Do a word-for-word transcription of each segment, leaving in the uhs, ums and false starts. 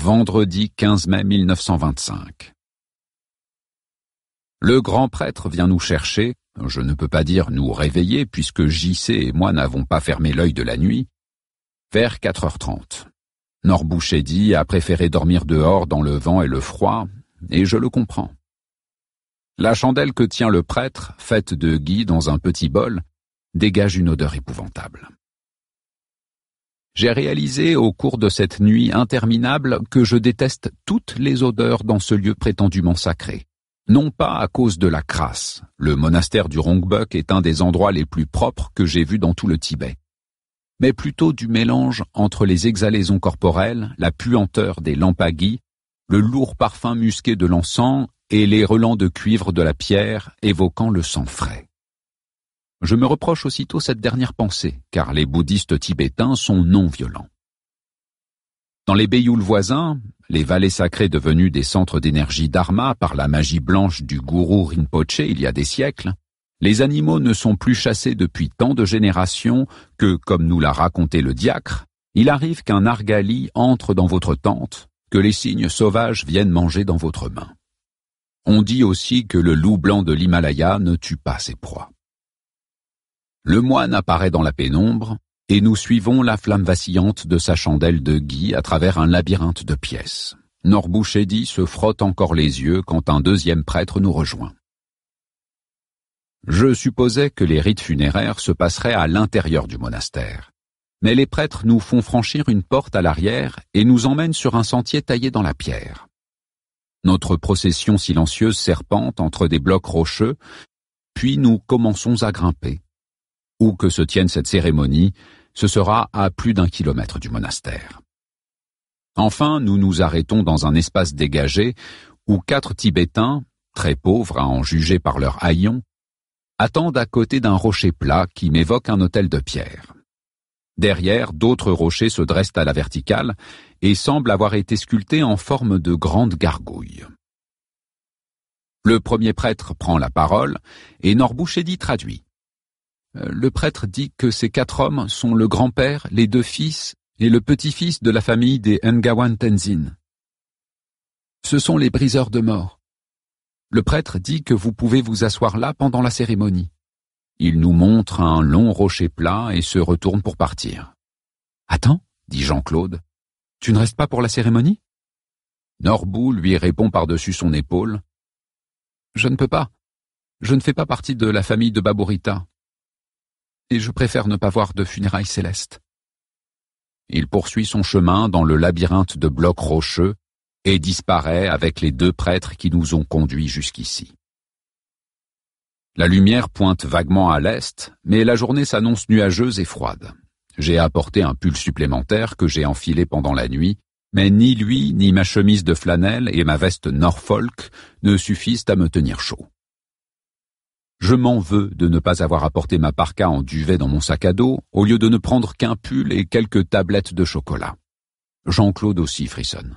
vendredi quinze mai mille neuf cent vingt-cinq. Le grand prêtre vient nous chercher, je ne peux pas dire nous réveiller puisque J C et moi n'avons pas fermé l'œil de la nuit, vers quatre heures trente. Norbouchedi a préféré dormir dehors dans le vent et le froid, et je le comprends. La chandelle que tient le prêtre, faite de gui dans un petit bol, dégage une odeur épouvantable. J'ai réalisé au cours de cette nuit interminable que je déteste toutes les odeurs dans ce lieu prétendument sacré. Non pas à cause de la crasse, le monastère du Rongbuk est un des endroits les plus propres que j'ai vus dans tout le Tibet, mais plutôt du mélange entre les exhalaisons corporelles, la puanteur des lampes à gui, le lourd parfum musqué de l'encens et les relents de cuivre de la pierre évoquant le sang frais. Je me reproche aussitôt cette dernière pensée, car les bouddhistes tibétains sont non violents. Dans les Béyouls voisins, les vallées sacrées devenues des centres d'énergie dharma par la magie blanche du gourou Rinpoche il y a des siècles, les animaux ne sont plus chassés depuis tant de générations que, comme nous l'a raconté le diacre, il arrive qu'un argali entre dans votre tente, que les cygnes sauvages viennent manger dans votre main. On dit aussi que le loup blanc de l'Himalaya ne tue pas ses proies. Le moine apparaît dans la pénombre, et nous suivons la flamme vacillante de sa chandelle de gui à travers un labyrinthe de pièces. Norbouchedi se frotte encore les yeux quand un deuxième prêtre nous rejoint. Je supposais que les rites funéraires se passeraient à l'intérieur du monastère, mais les prêtres nous font franchir une porte à l'arrière et nous emmènent sur un sentier taillé dans la pierre. Notre procession silencieuse serpente entre des blocs rocheux, puis nous commençons à grimper. Où que se tienne cette cérémonie, ce sera à plus d'un kilomètre du monastère. Enfin, nous nous arrêtons dans un espace dégagé où quatre Tibétains, très pauvres à en juger par leur haillon, attendent à côté d'un rocher plat qui m'évoque un autel de pierre. Derrière, d'autres rochers se dressent à la verticale et semblent avoir été sculptés en forme de grandes gargouilles. Le premier prêtre prend la parole et Norbouchedi traduit. Le prêtre dit que ces quatre hommes sont le grand-père, les deux fils et le petit-fils de la famille des Ngawan Tenzin. Ce sont les briseurs de mort. Le prêtre dit que vous pouvez vous asseoir là pendant la cérémonie. Il nous montre un long rocher plat et se retourne pour partir. « Attends, dit Jean-Claude, tu ne restes pas pour la cérémonie ?» Norbou lui répond par-dessus son épaule. « Je ne peux pas. Je ne fais pas partie de la famille de Baburita. Et je préfère ne pas voir de funérailles célestes. » Il poursuit son chemin dans le labyrinthe de blocs rocheux et disparaît avec les deux prêtres qui nous ont conduits jusqu'ici. La lumière pointe vaguement à l'est, mais la journée s'annonce nuageuse et froide. J'ai apporté un pull supplémentaire que j'ai enfilé pendant la nuit, mais ni lui, ni ma chemise de flanelle et ma veste Norfolk ne suffisent à me tenir chaud. Je m'en veux de ne pas avoir apporté ma parka en duvet dans mon sac à dos, au lieu de ne prendre qu'un pull et quelques tablettes de chocolat. Jean-Claude aussi frissonne.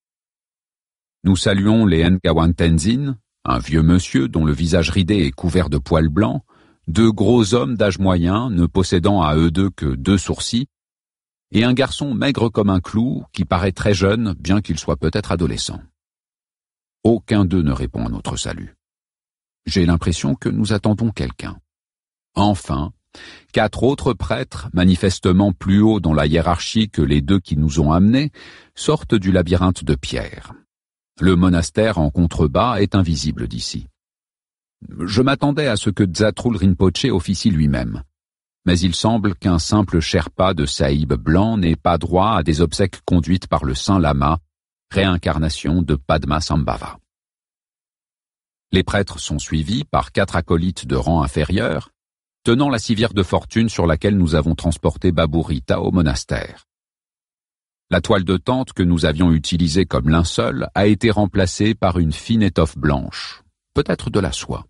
Nous saluons les Ngawan Tenzin, un vieux monsieur dont le visage ridé est couvert de poils blancs, deux gros hommes d'âge moyen ne possédant à eux deux que deux sourcils, et un garçon maigre comme un clou qui paraît très jeune bien qu'il soit peut-être adolescent. Aucun d'eux ne répond à notre salut. J'ai l'impression que nous attendons quelqu'un. Enfin, quatre autres prêtres, manifestement plus hauts dans la hiérarchie que les deux qui nous ont amenés, sortent du labyrinthe de pierre. Le monastère en contrebas est invisible d'ici. Je m'attendais à ce que Dzatrul Rinpoche officie lui-même, mais il semble qu'un simple sherpa de saïb blanc n'ait pas droit à des obsèques conduites par le Saint Lama, réincarnation de Padmasambhava. Les prêtres sont suivis par quatre acolytes de rang inférieur, tenant la civière de fortune sur laquelle nous avons transporté Baburita au monastère. La toile de tente que nous avions utilisée comme linceul a été remplacée par une fine étoffe blanche, peut-être de la soie.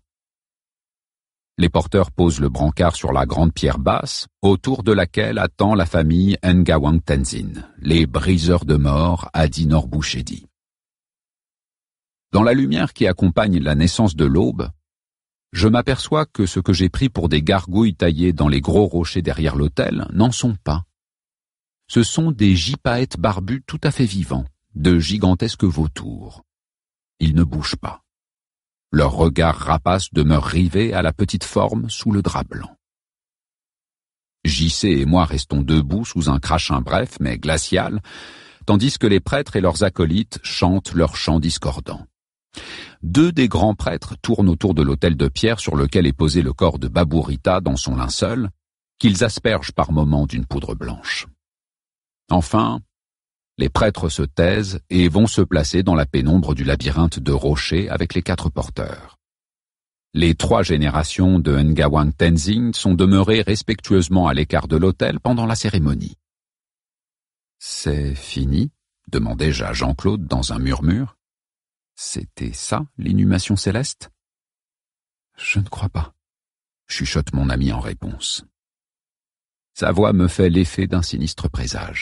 Les porteurs posent le brancard sur la grande pierre basse, autour de laquelle attend la famille Ngawan Tenzin, les briseurs de mort, a dit Norbouchedi. Dans la lumière qui accompagne la naissance de l'aube, je m'aperçois que ce que j'ai pris pour des gargouilles taillées dans les gros rochers derrière l'autel n'en sont pas. Ce sont des gypaètes barbus tout à fait vivants, de gigantesques vautours. Ils ne bougent pas. Leur regard rapace demeure rivé à la petite forme sous le drap blanc. J C et moi restons debout sous un crachin bref mais glacial, tandis que les prêtres et leurs acolytes chantent leurs chants discordants. Deux des grands prêtres tournent autour de l'autel de pierre sur lequel est posé le corps de Babou Rita dans son linceul, qu'ils aspergent par moments d'une poudre blanche. Enfin, les prêtres se taisent et vont se placer dans la pénombre du labyrinthe de rochers avec les quatre porteurs. Les trois générations de Ngawang Tenzing sont demeurées respectueusement à l'écart de l'autel pendant la cérémonie. « C'est fini ?» demandai-je à Jean-Claude dans un murmure. « C'était ça, l'inhumation céleste ?»« Je ne crois pas, » chuchote mon ami en réponse. Sa voix me fait l'effet d'un sinistre présage.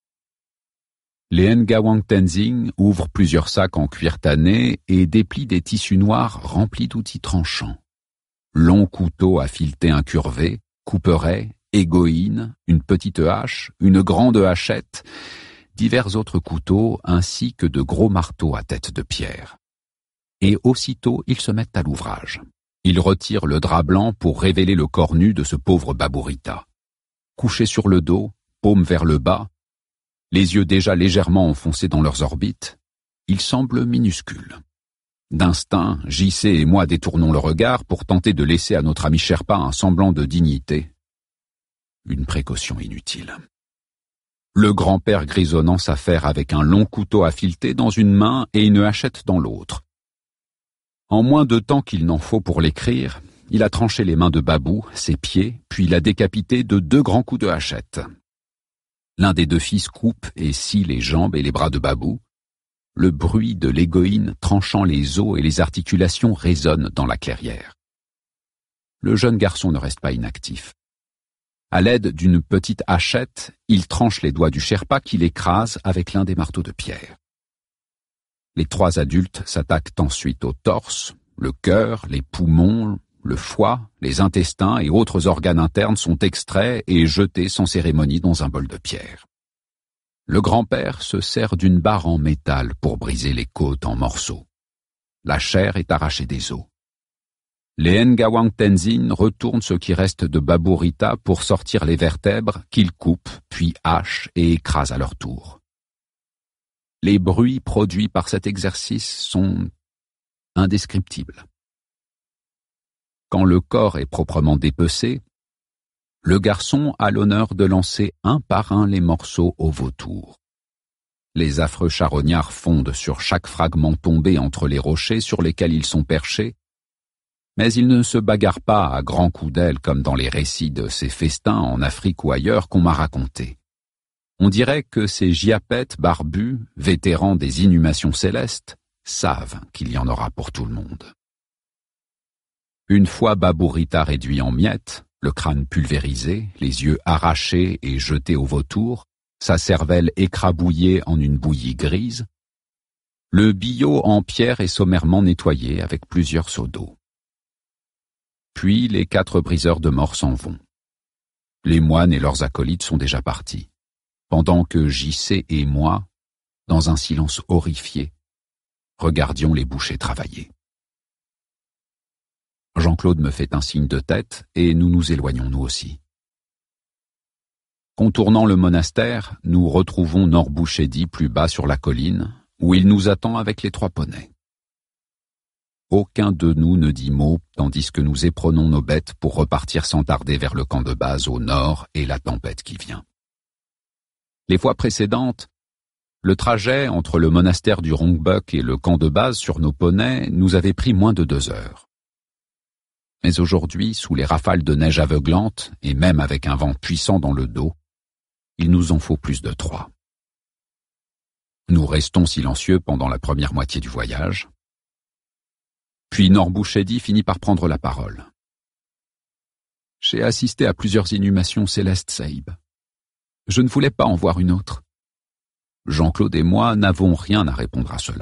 Les Ngawang Tenzing ouvrent plusieurs sacs en cuir tanné et déplient des tissus noirs remplis d'outils tranchants. Longs couteaux à fileté incurvé, couperets, égoïnes, une petite hache, une grande hachette, divers autres couteaux ainsi que de gros marteaux à tête de pierre. Et aussitôt ils se mettent à l'ouvrage. Ils retirent le drap blanc pour révéler le corps nu de ce pauvre Babou Rita. Couché sur le dos, paume vers le bas, les yeux déjà légèrement enfoncés dans leurs orbites, il semble minuscule. D'instinct, J C et moi détournons le regard pour tenter de laisser à notre ami Sherpa un semblant de dignité. Une précaution inutile. Le grand-père grisonnant s'affaire avec un long couteau à fileter dans une main et une hachette dans l'autre. En moins de temps qu'il n'en faut pour l'écrire, il a tranché les mains de Babou, ses pieds, puis l'a décapité de deux grands coups de hachette. L'un des deux fils coupe et scie les jambes et les bras de Babou. Le bruit de l'égoïne tranchant les os et les articulations résonne dans la clairière. Le jeune garçon ne reste pas inactif. À l'aide d'une petite hachette, il tranche les doigts du Sherpa qui l'écrase avec l'un des marteaux de pierre. Les trois adultes s'attaquent ensuite au torse, le cœur, les poumons, le foie, les intestins et autres organes internes sont extraits et jetés sans cérémonie dans un bol de pierre. Le grand-père se sert d'une barre en métal pour briser les côtes en morceaux. La chair est arrachée des os. Les Ngawang Tenzin retournent ce qui reste de Babou Rita pour sortir les vertèbres qu'ils coupent, puis hachent et écrasent à leur tour. Les bruits produits par cet exercice sont indescriptibles. Quand le corps est proprement dépecé, le garçon a l'honneur de lancer un par un les morceaux au vautour. Les affreux charognards fondent sur chaque fragment tombé entre les rochers sur lesquels ils sont perchés, mais ils ne se bagarrent pas à grands coups d'aile comme dans les récits de ces festins en Afrique ou ailleurs qu'on m'a racontés. On dirait que ces giapètes barbus, vétérans des inhumations célestes, savent qu'il y en aura pour tout le monde. Une fois Babou Rita réduit en miettes, le crâne pulvérisé, les yeux arrachés et jetés au vautour, sa cervelle écrabouillée en une bouillie grise, le billot en pierre est sommairement nettoyé avec plusieurs seaux d'eau. Puis les quatre briseurs de morts s'en vont. Les moines et leurs acolytes sont déjà partis, pendant que J C et moi, dans un silence horrifié, regardions les bouchers travailler. Jean-Claude me fait un signe de tête et nous nous éloignons nous aussi. Contournant le monastère, nous retrouvons Norbouchedi plus bas sur la colline, où il nous attend avec les trois poneys. Aucun de nous ne dit mot, tandis que nous éprenons nos bêtes pour repartir sans tarder vers le camp de base au nord et la tempête qui vient. Les fois précédentes, le trajet entre le monastère du Rongbuk et le camp de base sur nos poneys nous avait pris moins de deux heures. Mais aujourd'hui, sous les rafales de neige aveuglante, et même avec un vent puissant dans le dos, il nous en faut plus de trois. Nous restons silencieux pendant la première moitié du voyage. Puis Norbouchedi finit par prendre la parole. « J'ai assisté à plusieurs inhumations célestes, Saïb. Je ne voulais pas en voir une autre. Jean-Claude et moi n'avons rien à répondre à cela. »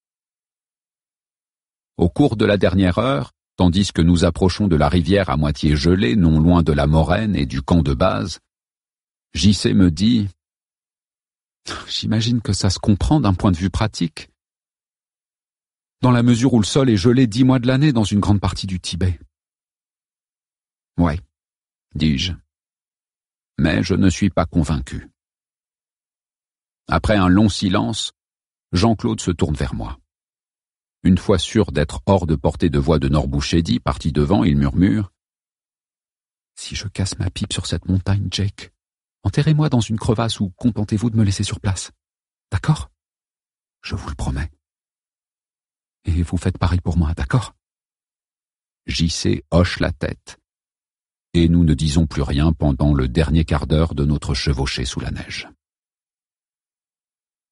Au cours de la dernière heure, tandis que nous approchons de la rivière à moitié gelée, non loin de la moraine et du camp de base, J C me dit J'imagine que ça se comprend d'un point de vue pratique. Dans la mesure où le sol est gelé dix mois de l'année dans une grande partie du Tibet. Ouais, dis-je. Mais je ne suis pas convaincu. Après un long silence, Jean-Claude se tourne vers moi. Une fois sûr d'être hors de portée de voix de Norbouchedi, parti devant, il murmure « Si je casse ma pipe sur cette montagne, Jake, enterrez-moi dans une crevasse ou contentez-vous de me laisser sur place. D'accord? Je vous le promets. Et vous faites pareil pour moi, d'accord ?» J C hoche la tête. Et nous ne disons plus rien pendant le dernier quart d'heure de notre chevauchée sous la neige.